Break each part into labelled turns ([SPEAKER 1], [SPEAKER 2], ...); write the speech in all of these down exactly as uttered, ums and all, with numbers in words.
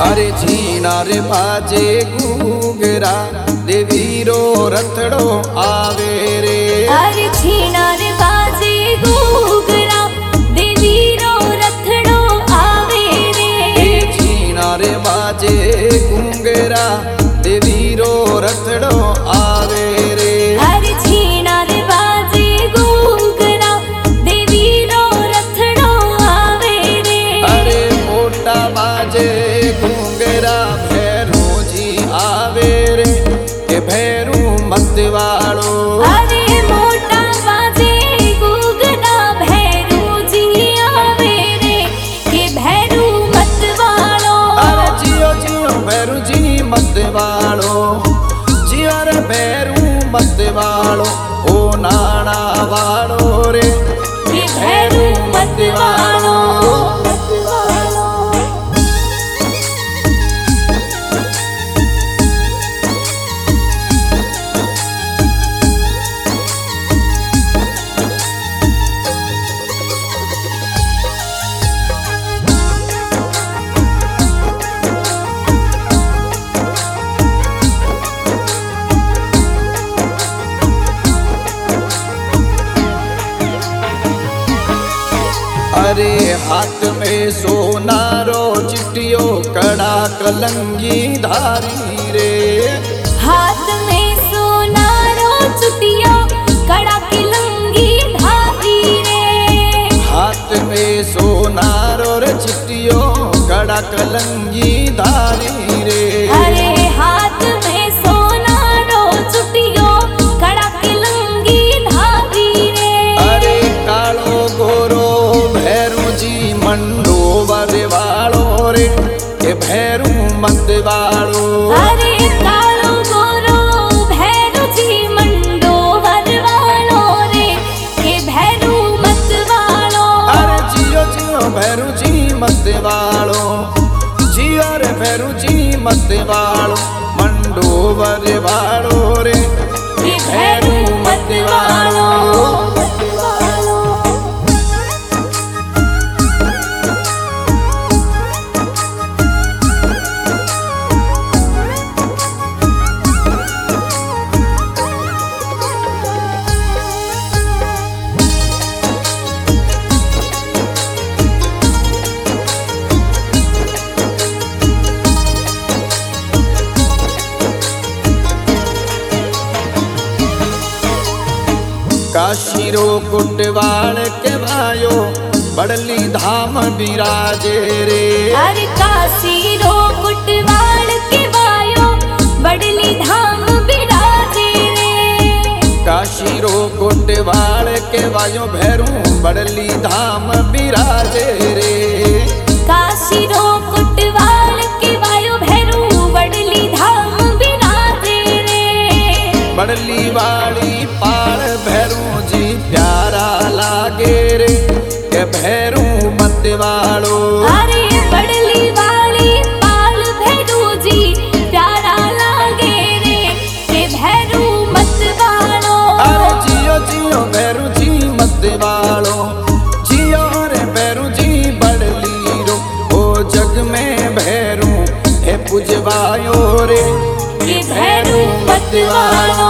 [SPEAKER 1] अरे झीना रे बाजे घूंघरा देवीरो रथड़ो आवे रे।
[SPEAKER 2] अरे झीना रे बाजे घूंघरा देवीरो रथड़ो आवे रे।
[SPEAKER 1] झीना रे बाजे घूंघरा देवीरो रथड़ो आवे रे।
[SPEAKER 2] अरे झीना रे बाजे घूंघरा देवीरो रथड़ो आवे रे।
[SPEAKER 1] अरे मोटा बाजे घूंघरा भैरू जी आवे रे के भैरू मत वालो।
[SPEAKER 2] अरे मोटा बाजे घूंघरा भैरू जी आवे रे के भैरू मत वालो।
[SPEAKER 1] अरे जियो जियो भैरू जी मत वालो, जियो रे भैरू मत वालो। ओ नाना वालो रे
[SPEAKER 2] के भैरू मत वालो।
[SPEAKER 1] अरे हाथ में सोनारो चिट्टियो कड़ा कलंगी धारी रे।
[SPEAKER 2] हाथ में सोनारो चिट्टियो कड़ा कलंगी धारी रे।
[SPEAKER 1] हाथ में सोनारो रे चिट्टियो कड़ा कलंगी धारी रे।
[SPEAKER 2] अरे हाथ में सोनारो चिट्टियो कड़ा कलंगी धारी रे।
[SPEAKER 1] अरे कालो गोरो भैरू जी मंडो वर वालो रे के भैरू मत वालो।
[SPEAKER 2] अरे कालो गोरो भैरू जी मंडो वर वालो रे के भैरू मत वालो।
[SPEAKER 1] अरे जियो जियो भैरू जी मत वालो, जियो रे भैरू जी मत वालो। मंडो वर वालो रे
[SPEAKER 2] के भैरू मत वालो।
[SPEAKER 1] काशीरो कुटवाड़ के भायो बड़ली धाम बिराजे रे।
[SPEAKER 2] अरे काशीरो कुटवाड़ के भायो बड़ली धाम बिराजे रे।
[SPEAKER 1] काशीरो कुटवाड़ के भायो भैरू बड़ली धाम बिराजे रे।
[SPEAKER 2] काशीरो कुटवाड़ के भायो भैरू बड़ली धाम बिराजे रे।
[SPEAKER 1] बड़ली वाली पार भैरू जी प्यारा लागे रे के भैरू मत वालो।
[SPEAKER 2] अरे बड़ली वाली पाल भैरू जी प्यारा लागे रे के भैरू मत वालो।
[SPEAKER 1] अरे जियो जियो भैरू जी मत वालो, जियो रे भैरू जी बड़ली रो। ओ जग में भैरू है पुजवायो रे
[SPEAKER 2] के भैरू मत वालो।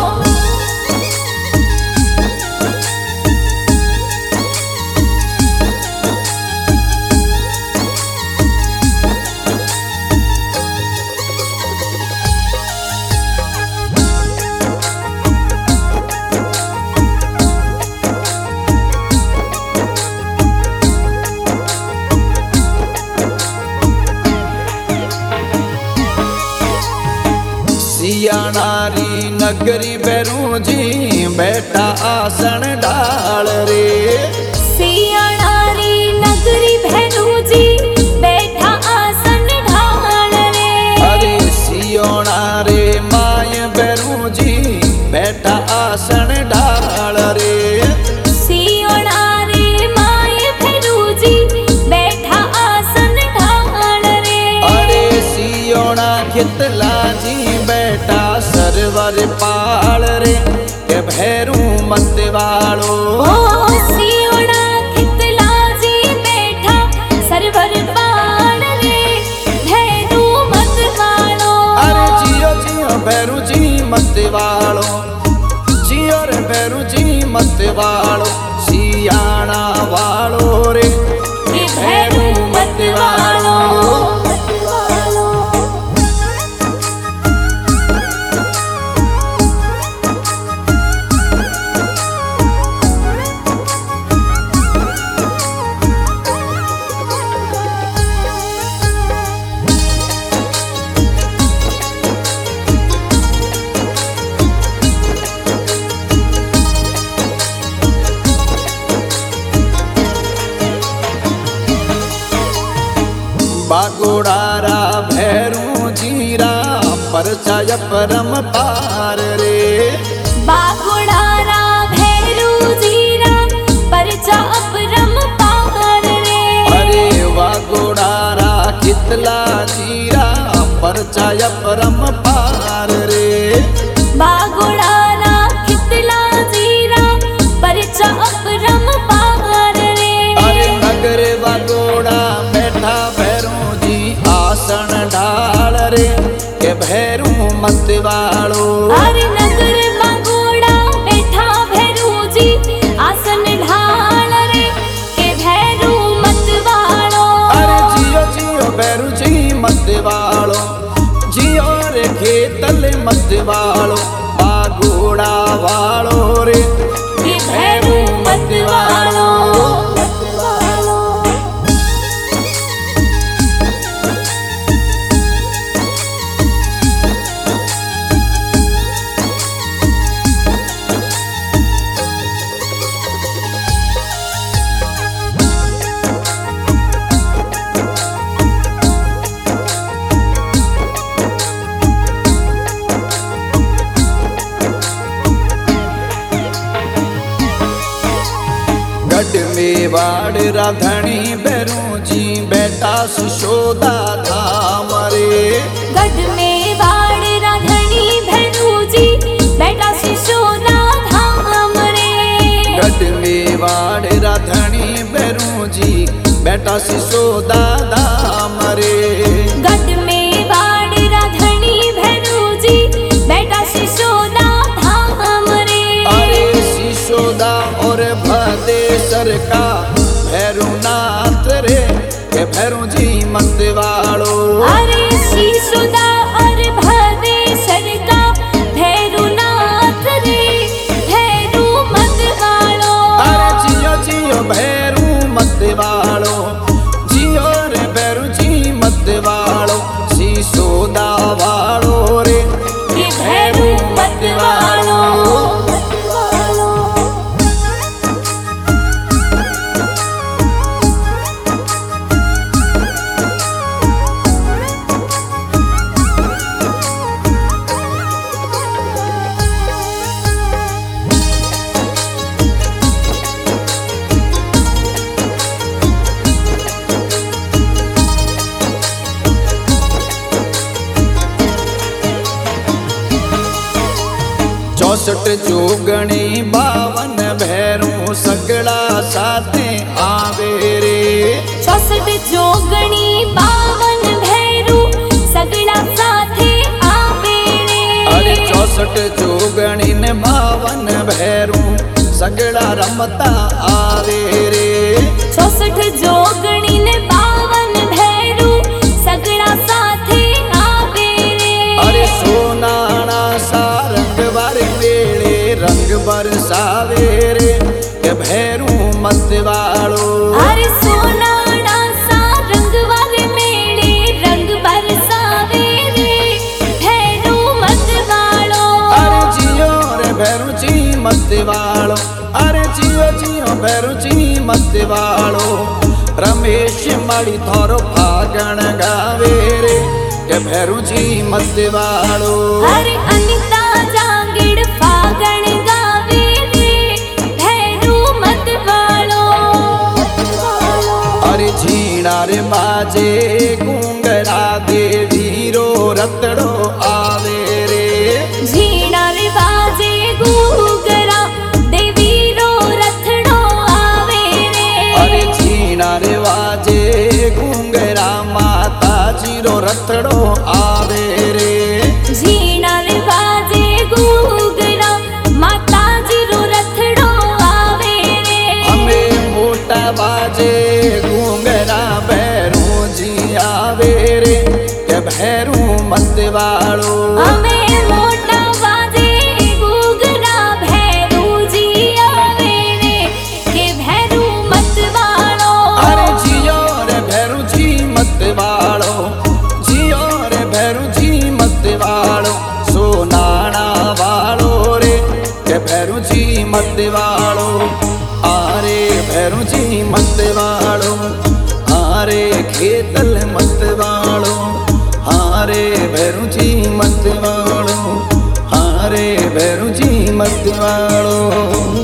[SPEAKER 1] सियाणारी नगरी भैरू जी बैठा आसन डाल रे।
[SPEAKER 2] सियाणारी नगरी भैरू जी बैठा आसन ढाल रे।
[SPEAKER 1] अरे सियोना रे माय भैरू जी बैठा आसन डाल रे।
[SPEAKER 2] सियोना रे माय भैरू जी बैठा आसन ढाल रे।
[SPEAKER 1] अरे सियोना खितला जी बैठा सरवर पाल रे के भैरू मत वालो।
[SPEAKER 2] ओ सियोना
[SPEAKER 1] बागोड़ारा भैरू जीरा परचाय परम पार रे।
[SPEAKER 2] बागोड़ारा भैरू जीरा परचा परम पार रे।
[SPEAKER 1] अरे बागोड़ारा कितला जीरा परचाय परम पार रे।
[SPEAKER 2] बागोड़ारा कितला जीरा परचा परम पार रे।
[SPEAKER 1] अरे नगर बागोड़ा बैठा भैरू जी आसन ढाल रे के भैरू मत वालो।
[SPEAKER 2] अरे नगर बागोड़ा बैठा भैरू जी आसन ढाल रे के भैरू मत वालो।
[SPEAKER 1] अरे जियो जियो भैरू जी मत वालो, जियो रे खेतल मत वालो। बागोड़ा वालो रे
[SPEAKER 2] के भैरू मत वालो।
[SPEAKER 1] गढ़ मेवाड़ राधणी भैरू जी बेटा सुशोदा धाम रे।
[SPEAKER 2] गढ़ मेवाड़ राधणी भैरू जी बेटा सुशोदा धाम रे।
[SPEAKER 1] गढ़ मेवाड़ राधणी भैरू जी बेटा सुशोदा धाम रे।
[SPEAKER 2] गढ़ मेवाड़ राधणी भैरू जी बेटा सुशोदा धाम रे।
[SPEAKER 1] अरे सिसोदा और भदेसर का भैरू नाथ रे के भैरू जी मत वालो।
[SPEAKER 2] अरे सिसोदा और भदेसर का भैरू नाथ रे भैरू मत वालो।
[SPEAKER 1] अरे जियो जियो भैरू मत वालो, जियो रे भैरू जी मत वालो। सिसोदा वालो रे
[SPEAKER 2] के भैरू मत वालो।
[SPEAKER 1] चौसठ जोगणी बावन भैरू सगड़ा साथे आवे रे।
[SPEAKER 2] चौसठ जोगणी बावन भैरू सगड़ा साथे आवे रे।
[SPEAKER 1] अरे चौसठ जोगणी ने बावन भैरू सगड़ा रमता आवे रे।
[SPEAKER 2] चौसठ जोगणी ने बावन भैरू सगड़ा साथे आवे रे।
[SPEAKER 1] अरे सोनाना सा रंग बारे मेले रंग बरसावे रे के भैरू मत वालो।
[SPEAKER 2] अरे सोनाना सा रंग वाले मेले रंग बरसावे रे भैरू मत वालो।
[SPEAKER 1] अरे जियो रे भैरू जी मत वालो। अरे जियो जियो भैरू जी मत वालो। रमेश माड़ी थोरो फागण गावे रे के भैरू जी मत वालो।
[SPEAKER 2] अरे अनिता जांगिड़ फागण गावे रे भैरू मत वालो।
[SPEAKER 1] अरे झीणा रे बाजे घूंगरा देवी रो रतड़ो आवे रे।
[SPEAKER 2] झीणा रे बाजे घूंगरा देवी रो रथड़ो आवे रे।
[SPEAKER 1] अरे झीणा रे बाजे घूंगरा माता जी रो रतड़ो आवे रे।
[SPEAKER 2] झीणा रे बाजे घूंगरा माता जी रो रथड़ो आवे रे।
[SPEAKER 1] हमें मोटा बाजे घूंगरा भैरू जी आवे रे के भैरू मत वालो।
[SPEAKER 2] हमें मोटा बाजे घूंगरा भैरू जी आवे रे के भैरू मत वालो।
[SPEAKER 1] अरे जियो रे भैरू जी मत वालो, जियो रे भैरू जी मत वालो। सोनाना वालो रे के भैरू जी मत वालो। आरे भैरू जी मत वालो, आरे हारे खेतल मत वालो, हारे भैरू जी मत वालो, हारे भैरू जी मत वालो।